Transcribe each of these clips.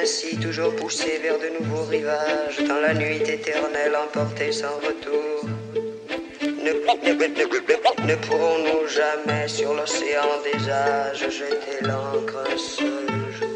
ainsi toujours poussé vers de nouveaux rivages, dans la nuit éternelle emportée sans retour. Ne pourrons-nous jamais sur l'océan des âges jeter l'ancre un seul jour?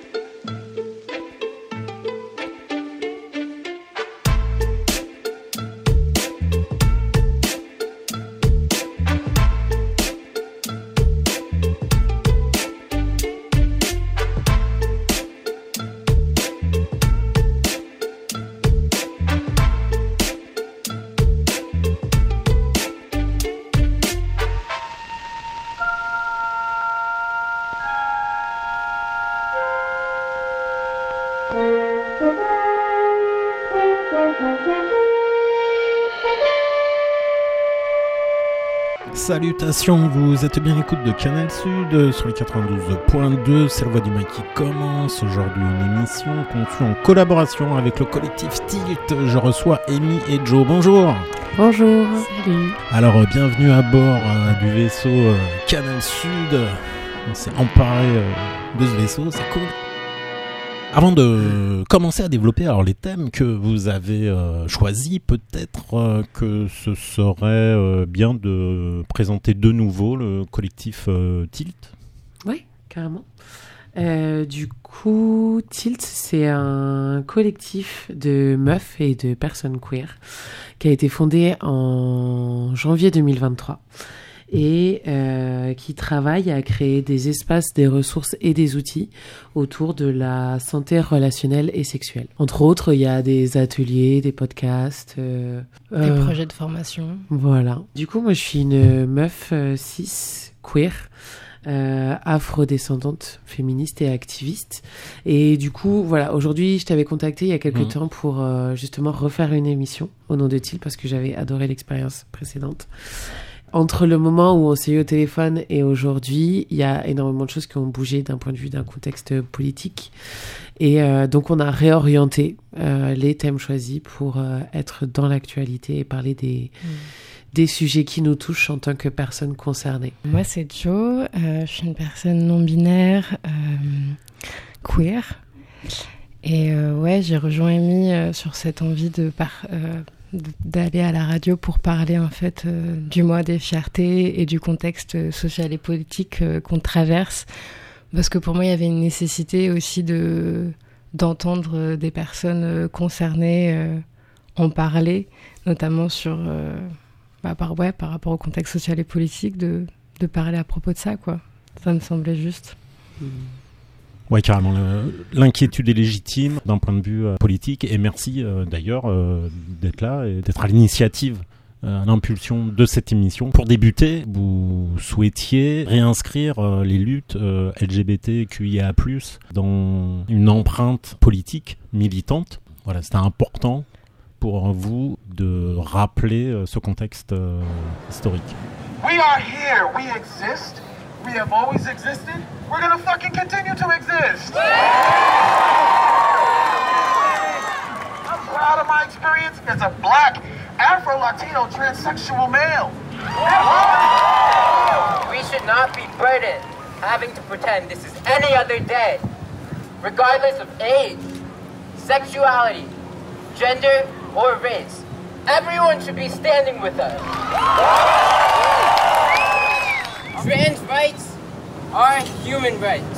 Salutations, vous êtes bien à l'écoute de Canal Sud sur les 92.2, c'est la voix du Mike qui commence. Aujourd'hui une émission conçue en collaboration avec le collectif Tilt. Je reçois Amy et Joe, bonjour. Bonjour. Salut. Alors bienvenue à bord du vaisseau Canal Sud. On s'est emparé de ce vaisseau, c'est cool. Avant de commencer à développer alors les thèmes que vous avez choisis, peut-être que ce serait bien de présenter de nouveau le collectif Tilt. Oui, carrément. Du coup, Tilt, c'est un collectif de meufs et de personnes queer qui a été fondé en janvier 2023. Et qui travaille à créer des espaces, des ressources et des outils autour de la santé relationnelle et sexuelle. Entre autres, il y a des ateliers, des podcasts. Des projets de formation. Voilà. Du coup, moi, je suis une meuf cis, queer, afrodescendante, féministe et activiste. Et du coup, voilà, aujourd'hui, je t'avais contacté il y a quelques temps pour justement refaire une émission au nom de Tilt parce que j'avais adoré l'expérience précédente. Entre le moment où on s'est eu au téléphone et aujourd'hui, il y a énormément de choses qui ont bougé d'un point de vue d'un contexte politique. Et donc, on a réorienté les thèmes choisis pour être dans l'actualité et parler des sujets qui nous touchent en tant que personnes concernées. Moi, c'est Jo. Je suis une personne non-binaire, queer. Et ouais, j'ai rejoint Amy sur cette envie d'aller à la radio pour parler en fait du mois des fiertés et du contexte social et politique qu'on traverse, parce que pour moi il y avait une nécessité aussi d'entendre des personnes concernées en parler, notamment sur par rapport au contexte social et politique, de parler à propos de ça, quoi. Ça me semblait juste. Ouais, carrément. L'inquiétude est légitime d'un point de vue politique. Et merci d'ailleurs d'être là et d'être à l'initiative, à l'impulsion de cette émission. Pour débuter, vous souhaitiez réinscrire les luttes LGBTQIA+, dans une empreinte politique militante. Voilà, c'était important pour vous de rappeler ce contexte historique. We are here. We exist. We have always existed. We're gonna fucking continue to exist. I'm proud of my experience as a black, Afro-Latino, transsexual male. We should not be burdened having to pretend this is any other day, regardless of age, sexuality, gender, or race. Everyone should be standing with us. Trans rights are human rights.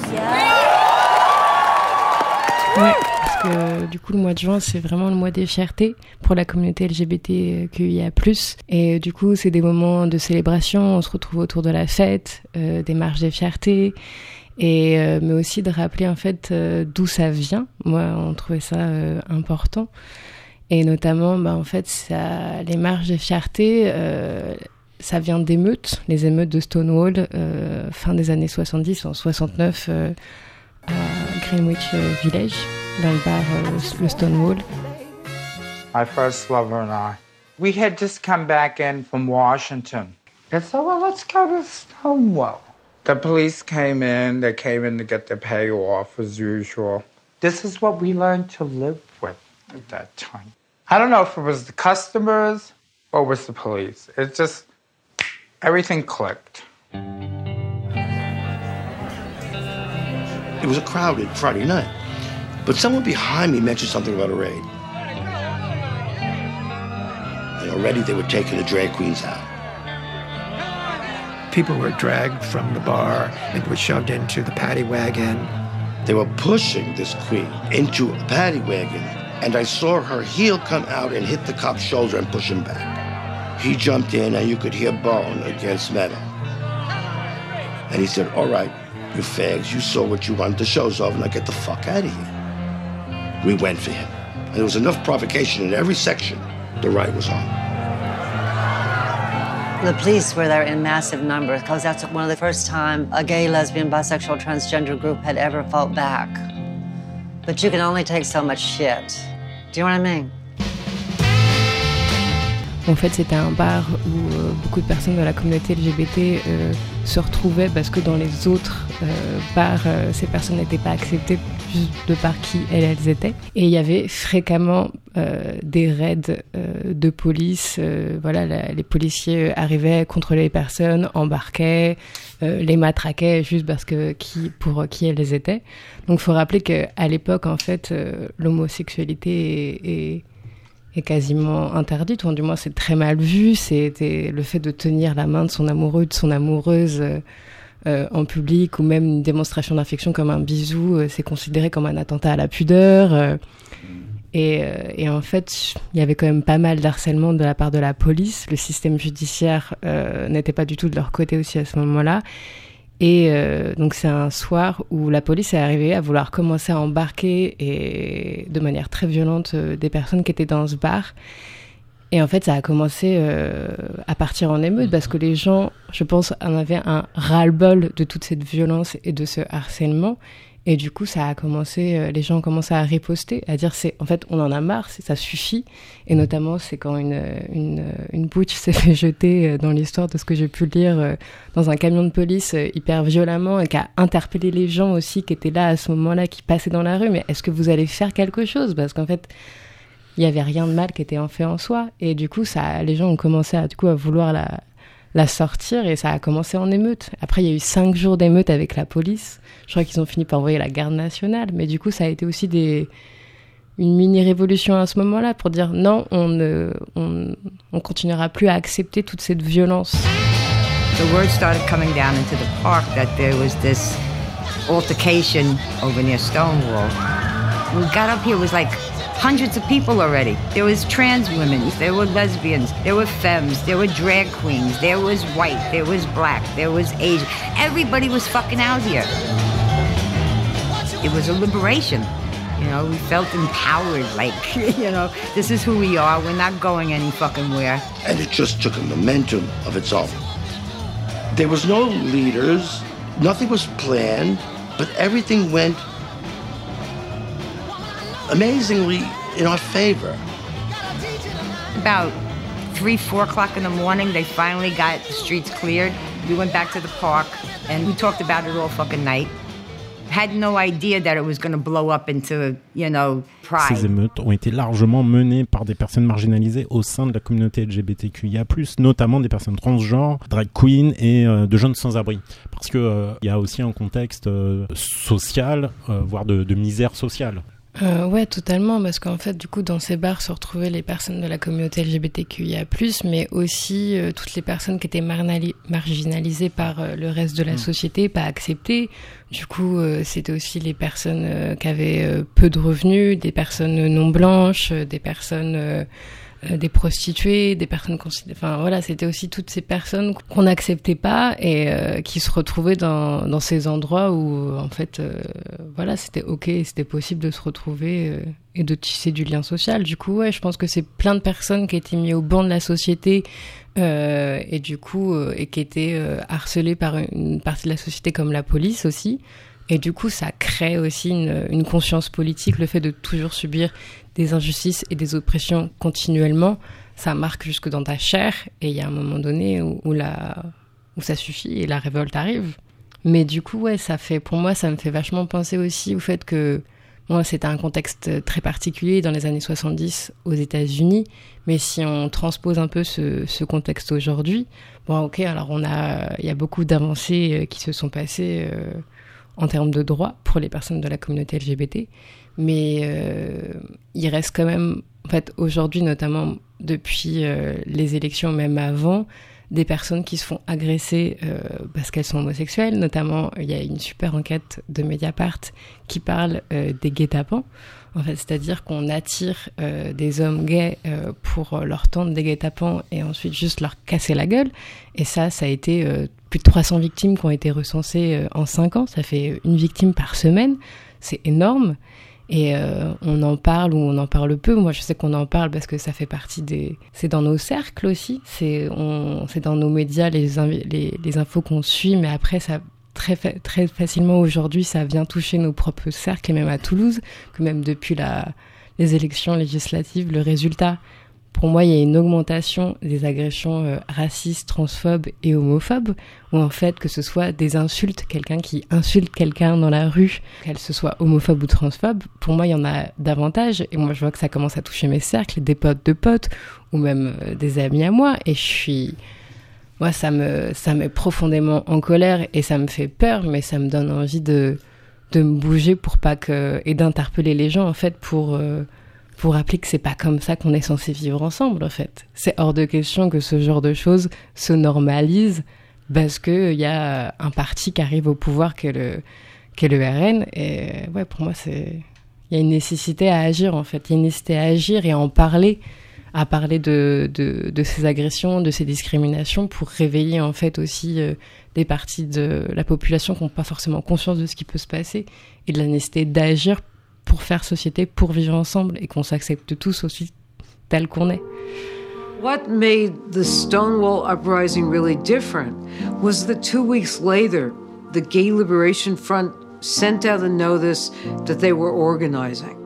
Ouais, parce que du coup le mois de juin c'est vraiment le mois des fiertés pour la communauté LGBTQIA+. Et du coup c'est des moments de célébration, on se retrouve autour de la fête, des marches des fiertés, et mais aussi de rappeler en fait d'où ça vient. Moi on trouvait ça important, et notamment en fait les marches des fiertés. Ça vient d'émeutes, les émeutes de Stonewall, fin des années 70, en 69, à Greenwich Village, dans le bar le Stonewall. My first lover and I, we had just come back in from Washington. And so, well, let's go to Stonewall. The police came in to get their pay off as usual. This is what we learned to live with at that time. I don't know if it was the customers or was the police. It just... everything clicked. It was a crowded Friday night. But someone behind me mentioned something about a raid. And already they were taking the drag queens out. People were dragged from the bar and were shoved into the paddy wagon. They were pushing this queen into a paddy wagon, and I saw her heel come out and hit the cop's shoulder and push him back. He jumped in, and you could hear bone against metal. And he said, all right, you fags, you saw what you wanted, the show's over, now get the fuck out of here. We went for him. And there was enough provocation in every section. The riot was on. The police were there in massive numbers because that's one of the first time a gay, lesbian, bisexual, transgender group had ever fought back. But you can only take so much shit. Do you know what I mean? En fait, c'était un bar où beaucoup de personnes de la communauté LGBT se retrouvaient parce que dans les autres bars, ces personnes n'étaient pas acceptées juste de par qui elles étaient. Et il y avait fréquemment des raids de police. Les policiers arrivaient, contrôlaient les personnes, embarquaient, les matraquaient juste parce que pour qui elles étaient. Donc, il faut rappeler qu'à l'époque, en fait, l'homosexualité est quasiment interdite, ou du moins c'est très mal vu. C'était le fait de tenir la main de son amoureux, de son amoureuse en public, ou même une démonstration d'affection comme un bisou, c'est considéré comme un attentat à la pudeur. Et en fait, il y avait quand même pas mal d'harcèlement de la part de la police. Le système judiciaire n'était pas du tout de leur côté aussi à ce moment-là. Et donc c'est un soir où la police est arrivée à vouloir commencer à embarquer et de manière très violente des personnes qui étaient dans ce bar. Et en fait, ça a commencé à partir en émeute parce que les gens, je pense, en avaient un ras-le-bol de toute cette violence et de ce harcèlement. Et du coup, ça a commencé, les gens ont commencé à riposter, à dire en fait, on en a marre, ça suffit. Et notamment, c'est quand une butch s'est fait jeter dans l'histoire de ce que j'ai pu lire dans un camion de police hyper violemment et qui a interpellé les gens aussi qui étaient là à ce moment-là, qui passaient dans la rue. Mais est-ce que vous allez faire quelque chose? Parce qu'en fait, il n'y avait rien de mal qui était en fait en soi. Et du coup, les gens ont commencé à vouloir la sortir et ça a commencé en émeute. Après, il y a eu 5 jours d'émeute avec la police. Je crois qu'ils ont fini par envoyer la garde nationale. Mais du coup, ça a été aussi une mini-révolution à ce moment-là pour dire non, on continuera plus à accepter toute cette violence. The word started coming down into the park that there was this altercation over near Stonewall. We got up here, it was like hundreds of people already. There was trans women, there were lesbians, there were femmes, there were drag queens, there was white, there was black, there was Asian. Everybody was fucking out here. It was a liberation. You know, we felt empowered, like, you know, this is who we are, we're not going any fucking where. And it just took a momentum of its own. There was no leaders, nothing was planned, but everything went amazingly in our favor. About 3-4 o'clock in the morning, they finally got the streets cleared. We went back to the park and we talked about it all fucking night. Had no idea that it was going to blow up into, you know, pride. Ces émeutes ont été largement menées par des personnes marginalisées au sein de la communauté LGBTQIA+, notamment des personnes transgenres, drag queens et de jeunes sans-abri. Parce que y a aussi un contexte social, voire de misère sociale. Ouais, totalement, parce qu'en fait, du coup, dans ces bars se retrouvaient les personnes de la communauté LGBTQIA+, mais aussi toutes les personnes qui étaient marginalisées par le reste de la société, pas acceptées. Du coup, c'était aussi les personnes qui avaient peu de revenus, des personnes non blanches, des personnes... des prostituées, des personnes enfin voilà, c'était aussi toutes ces personnes qu'on n'acceptait pas et qui se retrouvaient dans ces endroits où en fait voilà, c'était ok, c'était possible de se retrouver et de tisser du lien social. Du coup ouais, je pense que c'est plein de personnes qui étaient mises au banc de la société et du coup et qui étaient harcelées par une partie de la société comme la police aussi. Et du coup, ça crée aussi une conscience politique, le fait de toujours subir des injustices et des oppressions continuellement. Ça marque jusque dans ta chair, et il y a un moment donné où ça suffit et la révolte arrive. Mais du coup, ouais, pour moi, ça me fait vachement penser aussi au fait que moi, c'était un contexte très particulier dans les années 70 aux États-Unis. Mais si on transpose un peu ce contexte aujourd'hui, bon, ok, alors il y a beaucoup d'avancées qui se sont passées en termes de droits pour les personnes de la communauté LGBT, mais il reste quand même, en fait, aujourd'hui, notamment depuis les élections, même avant, des personnes qui se font agresser parce qu'elles sont homosexuelles. Notamment, il y a une super enquête de Mediapart qui parle des guet-apens. En fait, c'est-à-dire qu'on attire des hommes gays pour leur tendre des guet-apens et ensuite juste leur casser la gueule. Et ça a été plus de 300 victimes qui ont été recensées en 5 ans. Ça fait une victime par semaine. C'est énorme. Et on en parle ou on en parle peu. Moi, je sais qu'on en parle parce que ça fait partie des... C'est dans nos cercles aussi. C'est dans nos médias, les infos qu'on suit. Mais après, ça très facilement aujourd'hui, ça vient toucher nos propres cercles. Et même à Toulouse, que même depuis les élections législatives, le résultat... Pour moi, il y a une augmentation des agressions racistes, transphobes et homophobes, où en fait, que ce soit des insultes, quelqu'un qui insulte quelqu'un dans la rue, qu'elle se soit homophobe ou transphobe, pour moi, il y en a davantage. Et moi, je vois que ça commence à toucher mes cercles, des potes de potes, ou même des amis à moi. Et moi, ça met profondément en colère et ça me fait peur, mais ça me donne envie de me bouger pour pas que... et d'interpeller les gens, en fait, pour rappeler que c'est pas comme ça qu'on est censé vivre ensemble, en fait. C'est hors de question que ce genre de choses se normalise parce que il y a un parti qui arrive au pouvoir qu'est le RN. Et ouais, pour moi, il y a une nécessité à agir, en fait. Il y a une nécessité à agir et à en parler, de ces agressions, de ces discriminations pour réveiller, en fait, aussi des parties de la population qui n'ont pas forcément conscience de ce qui peut se passer et de la nécessité d'agir pour faire société, pour vivre ensemble et qu'on s'accepte tous aussi tel qu'on est. What made the Stonewall Uprising really different was that 2 weeks later, the Gay Liberation Front sent out a notice that they were organizing.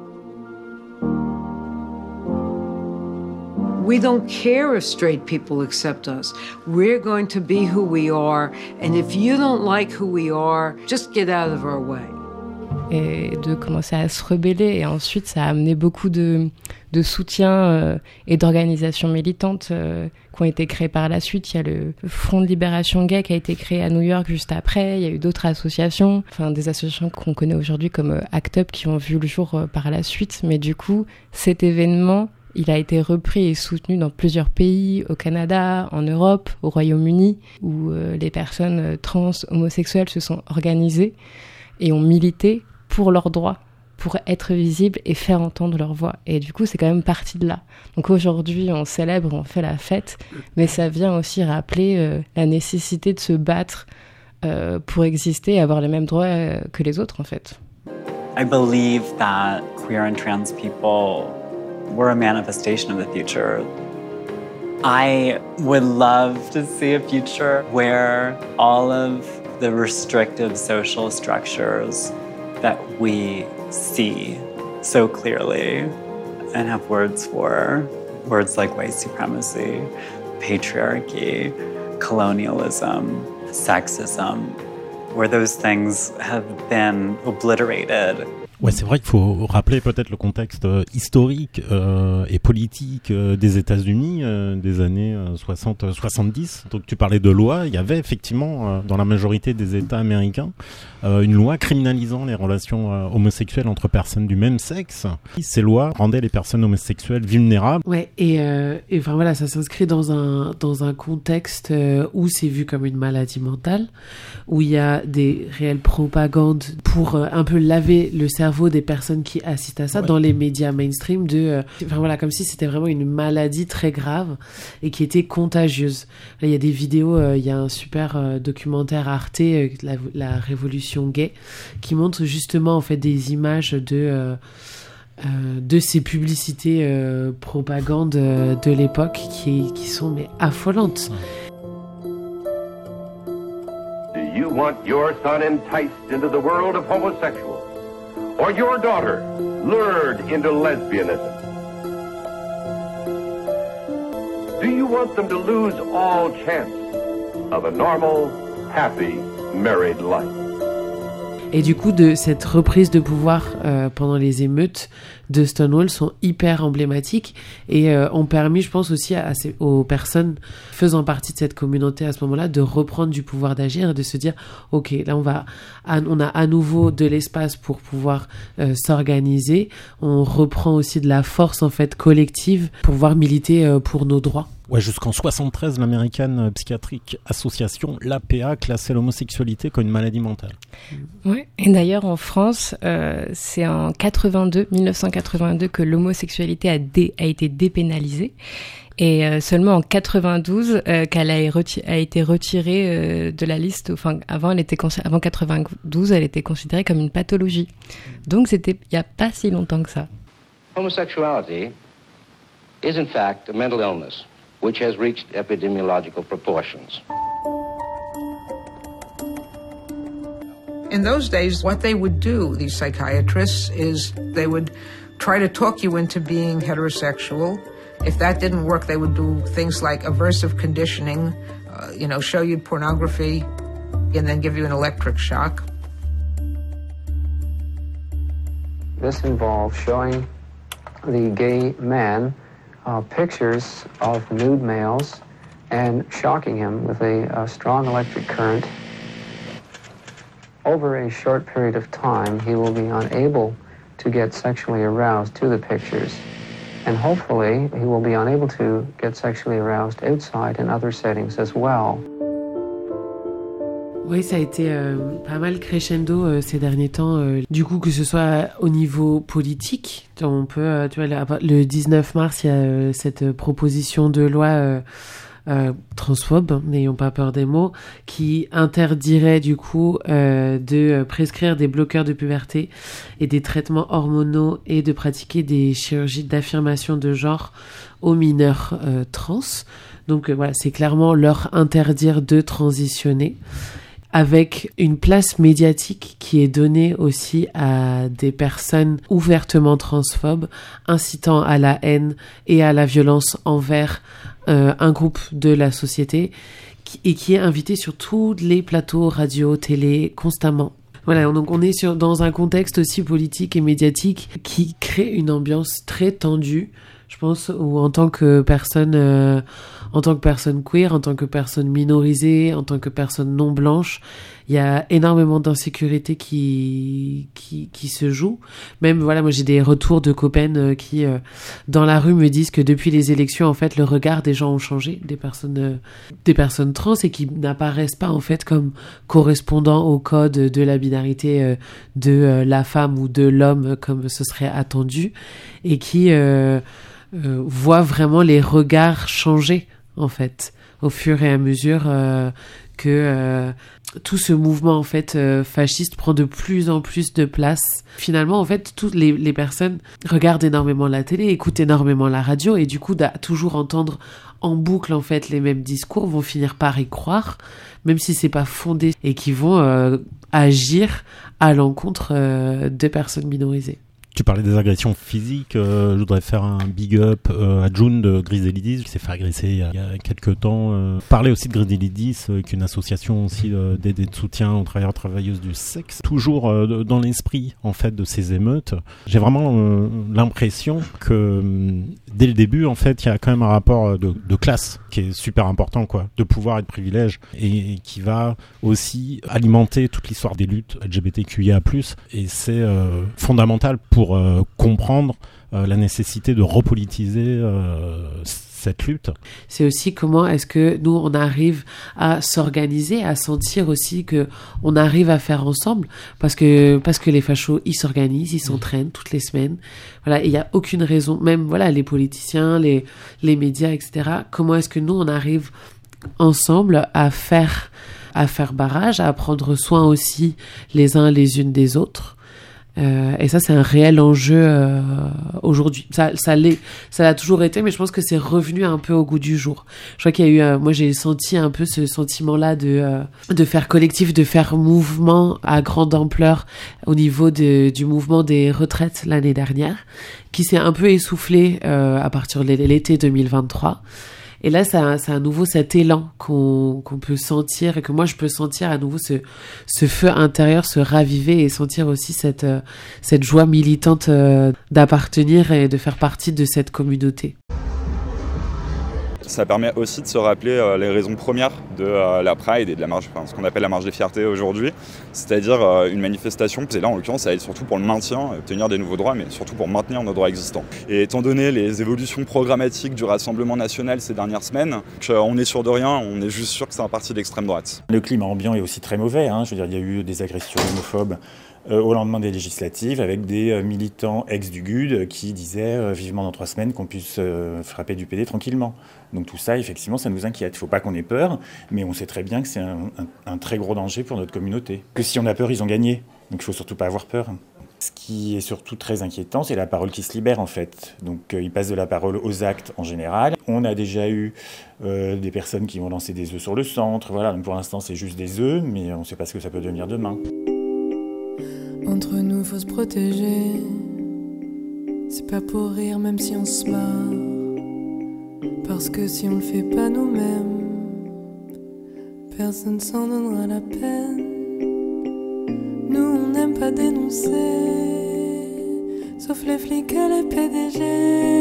We don't care if straight people accept us. We're going to be who we are, and if you don't like who we are, just get out of our way. Et de commencer à se rebeller. Et ensuite, ça a amené beaucoup de soutien et d'organisations militantes qui ont été créées par la suite. Il y a le Front de Libération Gay qui a été créé à New York juste après. Il y a eu d'autres associations, des associations qu'on connaît aujourd'hui comme ACT UP qui ont vu le jour par la suite. Mais du coup, cet événement, il a été repris et soutenu dans plusieurs pays, au Canada, en Europe, au Royaume-Uni, où les personnes trans, homosexuelles se sont organisées et ont milité pour leurs droits, pour être visibles et faire entendre leur voix. Et du coup, c'est quand même parti de là. Donc aujourd'hui, on célèbre, on fait la fête, mais ça vient aussi rappeler la nécessité de se battre pour exister et avoir les mêmes droits que les autres, en fait. I believe that queer and trans people were a manifestation of the future. I would love to see a future where all of the restrictive social structures that we see so clearly and have words for, words like white supremacy, patriarchy, colonialism, sexism, where those things have been obliterated. Ouais, c'est vrai qu'il faut rappeler peut-être le contexte historique et politique des États-Unis des années 60-70. Donc tu parlais de loi, il y avait effectivement dans la majorité des États américains une loi criminalisant les relations homosexuelles entre personnes du même sexe. Ces lois rendaient les personnes homosexuelles vulnérables. Ouais, et enfin voilà, ça s'inscrit dans un contexte où c'est vu comme une maladie mentale, où il y a des réelles propagandes pour un peu laver le cerveau des personnes qui assistent à ça dans les médias mainstream enfin voilà, comme si c'était vraiment une maladie très grave et qui était contagieuse. Là, il y a des vidéos, il y a un super documentaire Arte, la révolution gay, qui montre justement en fait des images de ces publicités propagande de l'époque qui sont mais affolantes. Do you want your son enticed into the world of homosexuals? Or your daughter lured into lesbianism? Do you want them to lose all chance of a normal, happy, married life? Et du coup, de cette reprise de pouvoir pendant les émeutes de Stonewall sont hyper emblématiques et ont permis, je pense aussi aux personnes faisant partie de cette communauté à ce moment-là de reprendre du pouvoir d'agir et de se dire ok, là on a à nouveau de l'espace pour pouvoir s'organiser, on reprend aussi de la force en fait collective pour pouvoir militer pour nos droits. Ouais, jusqu'en 73, l'American Psychiatric Association, l'APA, classait l'homosexualité comme une maladie mentale. Ouais. Et d'ailleurs, en France, c'est en 1982, que l'homosexualité a été dépénalisée. Et seulement en 92 qu'elle a été retirée de la liste. Enfin, avant 92, elle était considérée comme une pathologie. Donc, c'était il n'y a pas si longtemps que ça. Homosexuality is in fact a mental illness, which has reached epidemiological proportions. In those days, what they would do, these psychiatrists, is they would try to talk you into being heterosexual. If that didn't work, they would do things like aversive conditioning, show you pornography, and then give you an electric shock. This involves showing the gay man pictures of nude males and shocking him with a strong electric current. Over a short period of time, he will be unable to get sexually aroused to the pictures. And hopefully, he will be unable to get sexually aroused outside in other settings as well. Oui, ça a été pas mal crescendo ces derniers temps. Du coup, que ce soit au niveau politique, on peut, le 19 mars, il y a cette proposition de loi transphobe, n'ayons pas peur des mots, qui interdirait du coup de prescrire des bloqueurs de puberté et des traitements hormonaux et de pratiquer des chirurgies d'affirmation de genre aux mineurs trans. Donc voilà, c'est clairement leur interdire de transitionner, avec une place médiatique qui est donnée aussi à des personnes ouvertement transphobes, incitant à la haine et à la violence envers un groupe de la société, et qui est invité sur tous les plateaux radio, télé, constamment. Voilà, donc on est dans un contexte aussi politique et médiatique qui crée une ambiance très tendue, je pense, où en tant que personne queer, en tant que personne minorisée, en tant que personne non blanche, il y a énormément d'insécurité qui se joue. Même, voilà, moi j'ai des retours de copaines qui, dans la rue, me disent que depuis les élections, en fait, le regard des gens ont changé, des personnes trans, et qui n'apparaissent pas, en fait, comme correspondant au code de la binarité de la femme ou de l'homme, comme ce serait attendu, et qui voient vraiment les regards changer, en fait, au fur et à mesure que tout ce mouvement en fait fasciste prend de plus en plus de place. Finalement, en fait, toutes les personnes regardent énormément la télé, écoutent énormément la radio, et du coup, toujours entendre en boucle en fait les mêmes discours, vont finir par y croire, même si c'est pas fondé, et qui vont agir à l'encontre de personnes minorisées. Tu parlais des agressions physiques, je voudrais faire un big up à June de Griselidis, qui s'est fait agresser il y a quelques temps. Parler aussi de Griselidis, qui est une association aussi d'aide et de soutien aux travailleurs et travailleuses du sexe. Toujours dans l'esprit en fait de ces émeutes, j'ai vraiment l'impression que dès le début en fait il y a quand même un rapport de classe qui est super important, quoi, de pouvoir et de privilège, et qui va aussi alimenter toute l'histoire des luttes LGBTQIA+, et c'est fondamental pour comprendre la nécessité de repolitiser cette lutte. C'est aussi comment est-ce que nous on arrive à s'organiser, à sentir aussi que on arrive à faire ensemble, parce que les fachos ils s'organisent, ils s'entraînent toutes les semaines. Voilà, et il y a aucune raison, même voilà les politiciens, les médias, etc. Comment est-ce que nous on arrive ensemble à faire barrage, à prendre soin aussi les uns les unes des autres. Et ça, c'est un réel enjeu aujourd'hui. Ça l'a toujours été, mais je pense que c'est revenu un peu au goût du jour. Je crois qu'il y a eu, moi j'ai senti un peu ce sentiment-là de faire collectif, de faire mouvement à grande ampleur au niveau du mouvement des retraites l'année dernière, qui s'est un peu essoufflé à partir de l'été 2023. Et là, c'est à nouveau cet élan qu'on peut sentir et que moi je peux sentir à nouveau ce feu intérieur se raviver et sentir aussi cette joie militante d'appartenir et de faire partie de cette communauté. Ça permet aussi de se rappeler les raisons premières de la Pride et de la marche, ce qu'on appelle la marche des fiertés aujourd'hui, c'est-à-dire une manifestation. Et là, en l'occurrence, ça aide surtout pour le maintien, obtenir des nouveaux droits, mais surtout pour maintenir nos droits existants. Et étant donné les évolutions programmatiques du Rassemblement national ces dernières semaines, on est sûr de rien, on est juste sûr que c'est un parti d'extrême droite. Le climat ambiant est aussi très mauvais. Je veux dire, il y a eu des agressions homophobes au lendemain des législatives avec des militants ex du GUD qui disaient vivement dans 3 semaines qu'on puisse frapper du PD tranquillement. Donc tout ça, effectivement, ça nous inquiète. Il ne faut pas qu'on ait peur, mais on sait très bien que c'est un très gros danger pour notre communauté. Que si on a peur, ils ont gagné. Donc il ne faut surtout pas avoir peur. Ce qui est surtout très inquiétant, c'est la parole qui se libère en fait. Donc ils passent de la parole aux actes en général. On a déjà eu des personnes qui vont lancer des œufs sur le centre. Voilà, donc pour l'instant c'est juste des œufs, mais on ne sait pas ce que ça peut devenir demain. Entre nous, faut se protéger. C'est pas pour rire, même si on se marre. Parce que si on le fait pas nous-mêmes, personne s'en donnera la peine. Nous, on n'aime pas dénoncer, sauf les flics et les PDG.